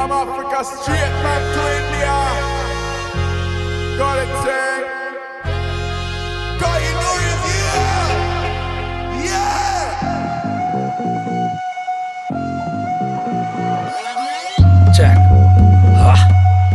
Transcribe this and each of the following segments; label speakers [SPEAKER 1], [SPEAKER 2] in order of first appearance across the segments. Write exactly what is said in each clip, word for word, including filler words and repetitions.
[SPEAKER 1] From Africa straight back to India. Got it, say. Got you know it, yeah. Yeah.
[SPEAKER 2] Check. हाँ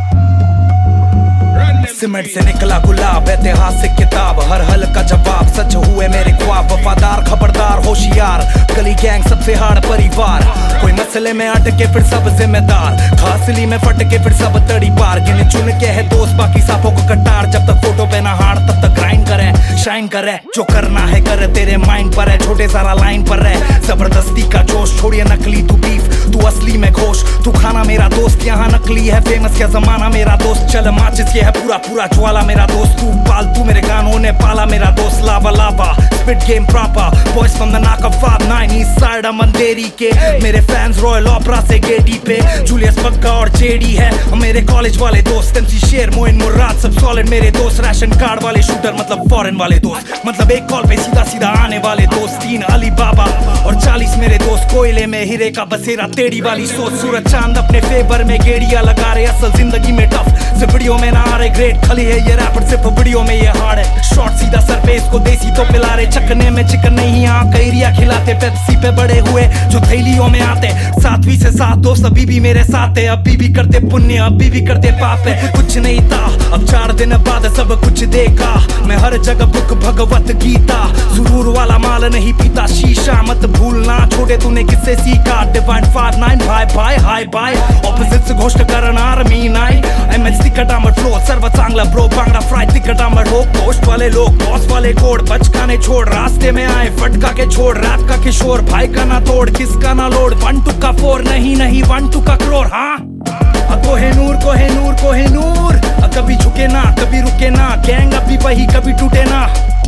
[SPEAKER 2] cement से निकला गुलाब, ऐतिहासिक किताब, हर हल का जवाब, सच हुए मेरे ख्वाब, वफादार खबरदार होशियार, गली गैंग सबसे हार्ड परिवार, कोई मसले में अटके फिर सब जिम्मेदार, खासली में फटके फिर सब तड़ी पार, गिने चुन के है दोस्त बाकी सांपों को कटार, जब तक फोटो पे ना हार तब तक ग्राइंड करे, शाइन करे, जो करना है कर, तेरे माइंड पर है, छोटे सारा लाइन पर है, जबरदस्ती का जोश, छोड़िए नकली तू बीफ, तू असली में घोष, तू खाना मेरा दोस्त, यहाँ नकली है फेमस क्या जमाना मेरा दोस्त, चल माचिस ये है पूरा पूरा ज्वाला मेरा दोस्त, तू पालतू मेरे गानों ने पाला मेरा दोस्त, लावा लावा spit game proper, boys from the knock of five nine east side मंदेरी के, मेरे फैंस रॉयल ओपेरा से गेटी पे, जूलियस बग्गा और जेडी है, मेरे कॉलेज वाले दोस्त, एमसी शेर मोइन मुराद सब सॉलिड मेरे दोस्त, राशन कार्ड वाले शूटर मतलब फॉरेन वाले दोस्त, मतलब एक कॉल पे सीधा सीधा आने वाले दोस्त, तीन अली बाबा और चालीस मेरे दोस्त, कोयले में हीरे का बसेरा टेढ़ी वाली सोच, सूरज चांद अपने फेवर में गेड़िया लगा रहे, असल जिंदगी में टफ वीडियो में ना आ रहे, ग्रेट खली है ये रैपर सिर्फ वीडियो में ये हार्ड है, शॉर्ट सीधा सर पे इसको देसी तो पिला रहे, चकने में चिकन नहीं यहाँ कैरिया खिलाते, पेप्सी पे बड़े हुए जो थैलियों में आते, सातवीं से सात दोस्त अभी भी मेरे साथ है, अभी भी करते पुण्य अभी भी करते पाप है, कुछ नहीं था अब चार दिन बाद सब कुछ देखा, मैं हर जगह बुक भगवत गीता, सुरूर वाला माल नहीं पीता शीशा, मत भूलना छोटे तूने किससे सीखा, डिवाइन फाइव नाइन भाई भाई हाई बाय, ऑपोजिट्स घोषित करणार मी नाही, एमएच तिकट आंबट फ्लो सर्व चांगला ब्रो, बांगड़ा फ्राई तिकट आंबट हो, पोस्ट वाले लोग बॉस वाले कोड, बचकाने छोड़ रास्ते में आए फटका के छोड़, रैप का किशोर भाई का ना तोड़, किसका ना लोड, वन टू का फोर नहीं नहीं वन टू का करोड़, हाँ कोहेनूर कोहेनूर कोहेनूर, कभी झुके ना कभी रुके ना, गैंग अभी वही कभी टूटे ना,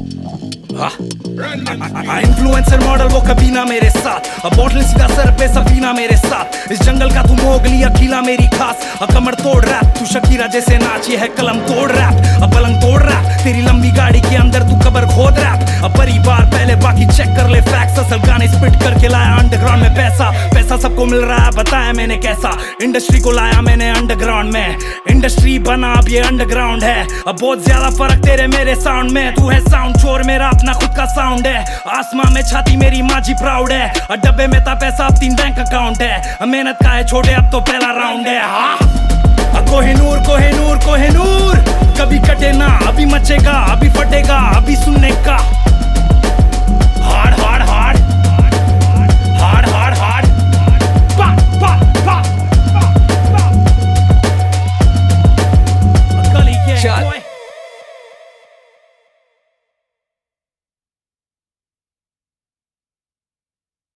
[SPEAKER 2] इन्फ्लुएंसर मॉडल वो कभी ना मेरे साथ, अब बॉटल सीधा सर पे सफीना मेरे साथ, इस जंगल का तू मोगली अकेला मेरी खास, कमर तोड़ रैप तू शकीरा जैसे नाची है, कलम तोड़ रैप अब पलंग तोड़ रैप, तेरी लंबी गाड़ी के अंदर तू कबर खोद रैप, अब परिवार पहले बाकी चेक कर ले फैक्ट्स, असल गाने स्पिट करके लाया अंडरग्राउंड में पैसा, पैसा सबको मिल रहा है बताया मैंने कैसा, इंडस्ट्री को लाया मैंने अंडरग्राउंड में, इंडस्ट्री बना अब ये अंडरग्राउंड है, अब बहुत ज्यादा फर्क तेरे मेरे साउंड में, तू है साउंड चोर मेरा अपना खुद का साउंड है, आसमां में छाती मेरी माँ जी प्राउड है, और डब्बे में था पैसा अब तीन बैंक अकाउंट है, मेहनत का है छोटे अब तो पहला राउंड है, हाँ कोहिनूर कोहिनूर कोहिनूर, कभी कटे ना अभी मचेगा अभी फटेगा अभी सुनने का